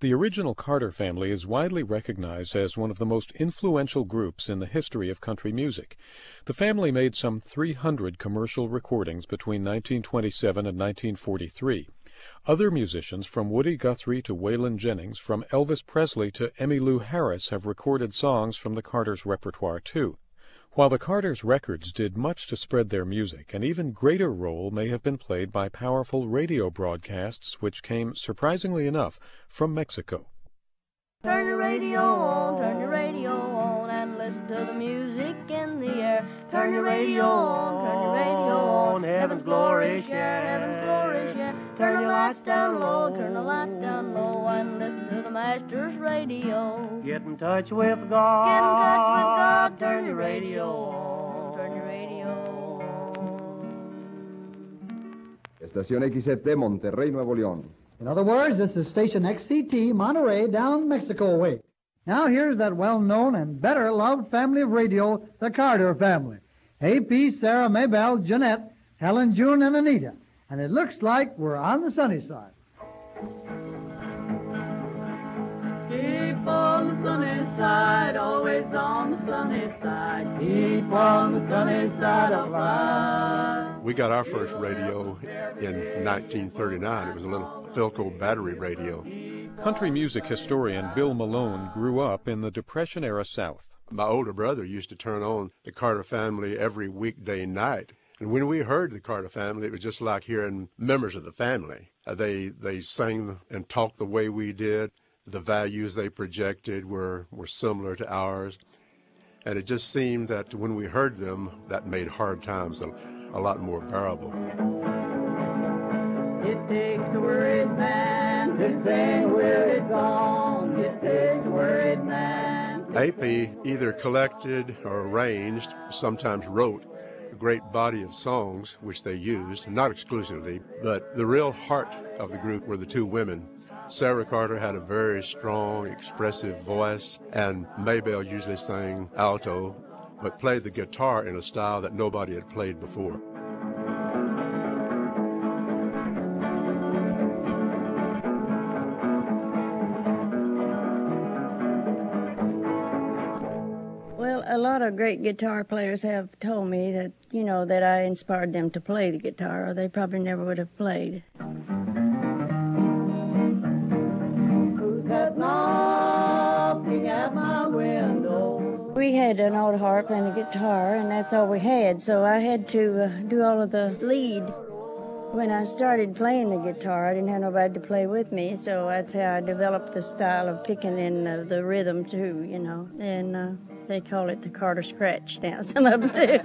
The original Carter family is widely recognized as one of the most influential groups in the history of country music. The family made some 300 commercial recordings between 1927 and 1943. Other musicians, from Woody Guthrie to Waylon Jennings, from Elvis Presley to Emmylou Harris, have recorded songs from the Carters' repertoire too. While the Carters' records did much to spread their music, an even greater role may have been played by powerful radio broadcasts which came, surprisingly enough, from Mexico. Turn your radio on, and listen to the music in the air. Turn your radio on, heaven's glory share, heaven's glory share. Turn the lights down low, and listen to the Master's radio. Get in touch with God, turn your radio on, turn your radio on. Estación XT, Monterrey, Nuevo León. In other words, this is station XCT, Monterey, down Mexico way. Now here's that well-known and better-loved family of radio, the Carter family. AP, Sarah, Maybelle, Jeanette, Helen, June, and Anita. And it looks like we're on the sunny side. Keep on the sunny side, always on the sunny side. Keep on the sunny side of life. We got our first radio in 1939. It was a little Philco battery radio. Country music historian Bill Malone grew up in the Depression-era South. My older brother used to turn on the Carter family every weekday night. And when we heard the Carter family, it was just like hearing members of the family. They sang and talked the way we did. The values they projected were similar to ours. And it just seemed that when we heard them, that made hard times a lot more bearable. It takes a worried man to sing where it's on. It takes a worried man. AP either collected or arranged, sometimes wrote, a great body of songs which they used, not exclusively, but the real heart of the group were the two women. Sarah Carter had a very strong, expressive voice, and Maybelle usually sang alto, but played the guitar in a style that nobody had played before. A lot of great guitar players have told me that, that I inspired them to play the guitar, or they probably never would have played. Who's that knocking at my window? We had an old harp and a guitar, and that's all we had, so I had to do all of the lead. When I started playing the guitar, I didn't have nobody to play with me, so that's how I developed the style of picking in the rhythm, too, and they call it the Carter Scratch now, some of them do.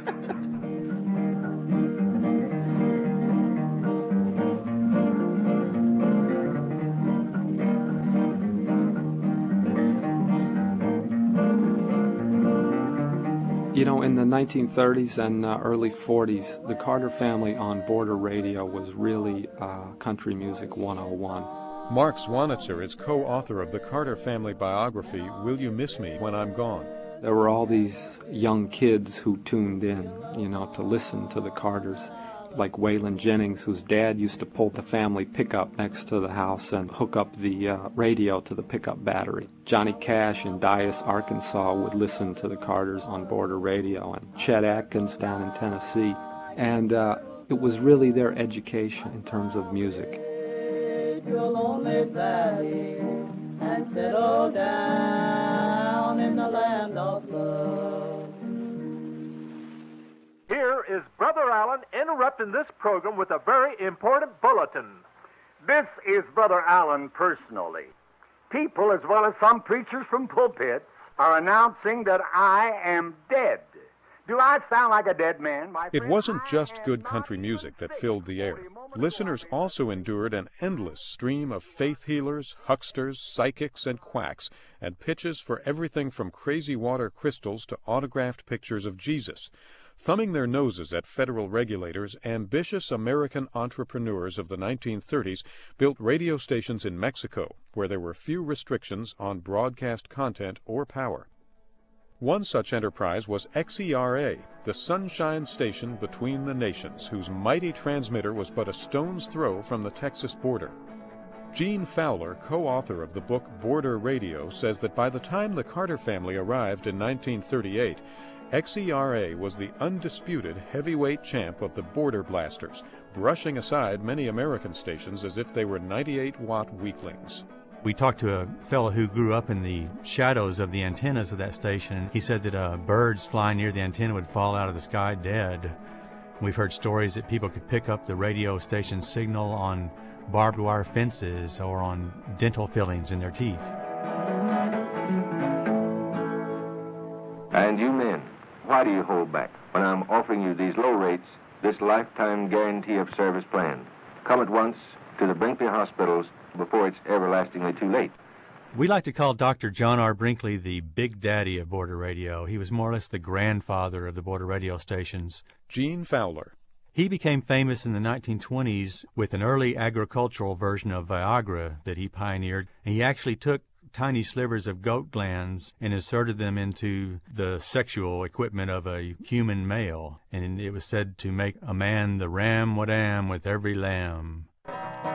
In the 1930s and early 40s, the Carter family on border radio was really country music 101. Mark Zwanitzer is co-author of the Carter family biography, Will You Miss Me When I'm Gone? There were all these young kids who tuned in, to listen to the Carters, like Waylon Jennings, whose dad used to pull the family pickup next to the house and hook up the radio to the pickup battery. Johnny Cash in Dyess, Arkansas would listen to the Carters on border radio, and Chet Atkins down in Tennessee. And it was really their education in terms of music. To a lonely valley and settle down in the land of love. Here is Brother Allen interrupting this program with a very important bulletin. This is Brother Allen personally. People, as well as some preachers from pulpits, are announcing that I am dead. Do I sound like a dead man? It wasn't just good country music that filled the air. Listeners also endured an endless stream of faith healers, hucksters, psychics, and quacks, and pitches for everything from crazy water crystals to autographed pictures of Jesus. Thumbing their noses at federal regulators, ambitious American entrepreneurs of the 1930s built radio stations in Mexico, where there were few restrictions on broadcast content or power. One such enterprise was XERA, the Sunshine Station between the nations, whose mighty transmitter was but a stone's throw from the Texas border. Gene Fowler, co-author of the book Border Radio, says that by the time the Carter family arrived in 1938, XERA was the undisputed heavyweight champ of the border blasters, brushing aside many American stations as if they were 98-watt weaklings. We talked to a fellow who grew up in the shadows of the antennas of that station. He said that birds flying near the antenna would fall out of the sky dead. We've heard stories that people could pick up the radio station signal on barbed wire fences or on dental fillings in their teeth. And you men, why do you hold back when I'm offering you these low rates, this lifetime guarantee of service plan? Come at once to the Brinkley hospitals before it's everlastingly too late. We like to call Dr. John R. Brinkley the big daddy of border radio. He was more or less the grandfather of the border radio stations. Gene Fowler. He became famous in the 1920s with an early agricultural version of Viagra that he pioneered. And he actually took tiny slivers of goat glands and inserted them into the sexual equipment of a human male. And it was said to make a man the ram wadam with every lamb. I'm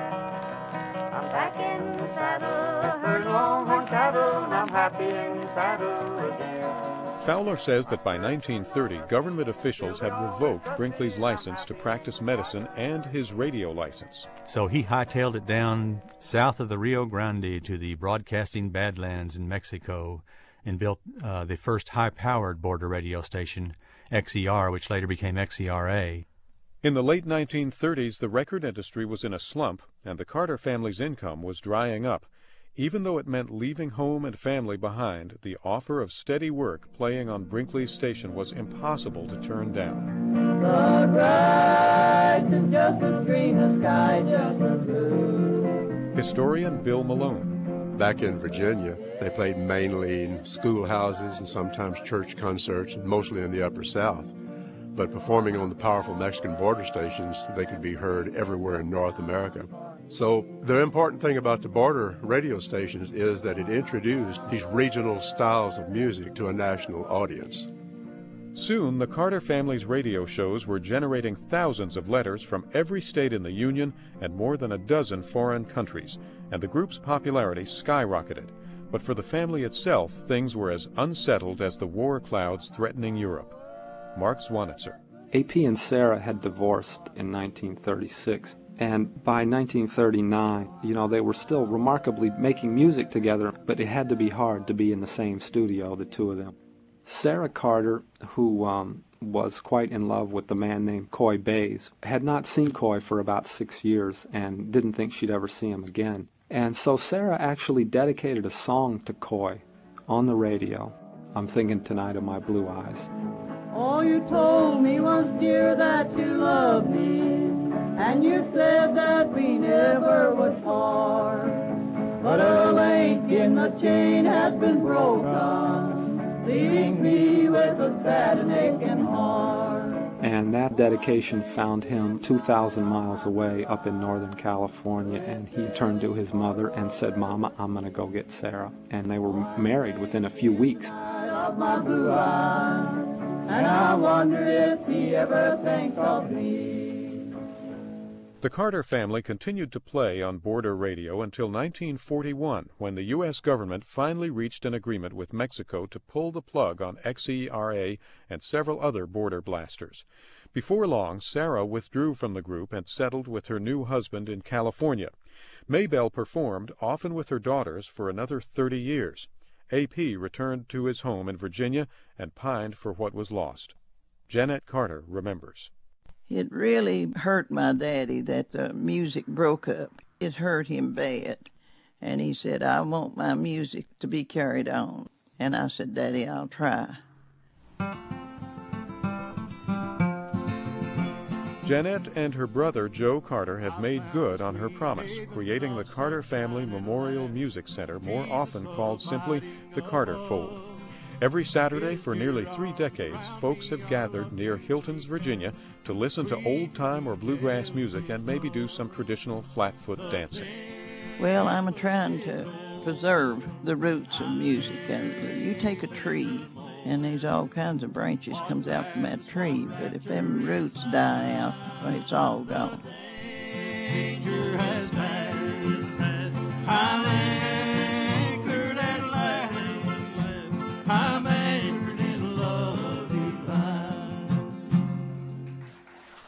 back in the saddle, herd longhorn cattle, and I'm happy in the saddle again. Fowler says that by 1930, government officials had revoked Brinkley's license to practice medicine and his radio license. So he hightailed it down south of the Rio Grande to the broadcasting Badlands in Mexico and built the first high-powered border radio station, XER, which later became XERA. In the late 1930s, the record industry was in a slump, and the Carter family's income was drying up. Even though it meant leaving home and family behind, the offer of steady work playing on Brinkley's station was impossible to turn down. The grass is just as green, the sky just as blue. Historian Bill Malone. Back in Virginia, they played mainly in schoolhouses and sometimes church concerts, and mostly in the Upper South. But performing on the powerful Mexican border stations, they could be heard everywhere in North America. So the important thing about the border radio stations is that it introduced these regional styles of music to a national audience. Soon, the Carter family's radio shows were generating thousands of letters from every state in the Union and more than a dozen foreign countries, and the group's popularity skyrocketed. But for the family itself, things were as unsettled as the war clouds threatening Europe. Mark Zwanitzer. A.P. and Sarah had divorced in 1936. And by 1939, they were still remarkably making music together, but it had to be hard to be in the same studio, the two of them. Sarah Carter, who was quite in love with the man named Coy Bays, had not seen Coy for about 6 years and didn't think she'd ever see him again. And so Sarah actually dedicated a song to Coy on the radio. I'm thinking tonight of my blue eyes. All you told me was, dear, that you loved me, and you said that we never would part. But a link in the chain has been broken, leaving me with a sad and aching heart. And that dedication found him 2,000 miles away up in Northern California, and he turned to his mother and said, Mama, I'm going to go get Sarah. And they were married within a few weeks. I love my blue eyes, and I wonder if he ever thinks of me. The Carter family continued to play on border radio until 1941, when the U.S. government finally reached an agreement with Mexico to pull the plug on XERA and several other border blasters. Before long, Sarah withdrew from the group and settled with her new husband in California. Maybelle performed, often with her daughters, for another 30 years. A.P. returned to his home in Virginia and pined for what was lost. Jeanette Carter remembers. It really hurt my daddy that the music broke up. It hurt him bad. And he said, I want my music to be carried on. And I said, Daddy, I'll try. Jeanette and her brother Joe Carter have made good on her promise, creating the Carter Family Memorial Music Center, more often called simply the Carter Fold. Every Saturday for nearly 3 decades, folks have gathered near Hiltons, Virginia, to listen to old-time or bluegrass music and maybe do some traditional flatfoot dancing. Well, I'm trying to preserve the roots of music. And you take a tree, and there's all kinds of branches comes out from that tree. But if them roots die out, well, it's all gone.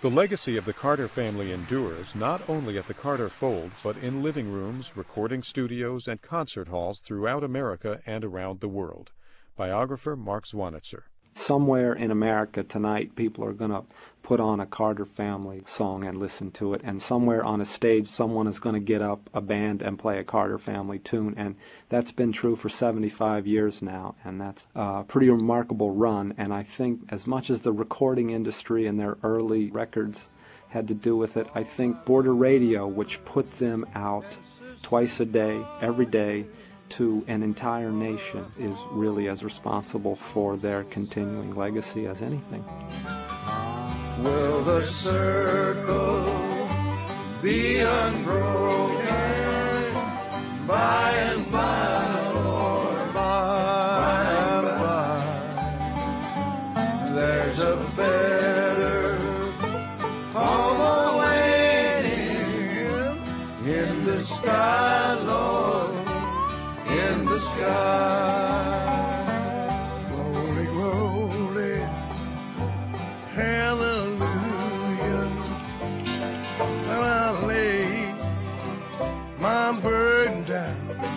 The legacy of the Carter family endures not only at the Carter fold, but in living rooms, recording studios, and concert halls throughout America and around the world. Biographer Mark Zwanitzer. Somewhere in America tonight, people are going to put on a Carter family song and listen to it, and somewhere on a stage, someone is going to get up a band and play a Carter family tune, and that's been true for 75 years now, and that's a pretty remarkable run. And I think as much as the recording industry and their early records had to do with it, I think Border Radio, which put them out twice a day, every day, to an entire nation, is really as responsible for their continuing legacy as anything. Will the circle be unbroken by and by, Lord, by and by? There's a better home awaiting in the sky, Lord, in the sky. Glory, glory, hallelujah. And I lay my burden down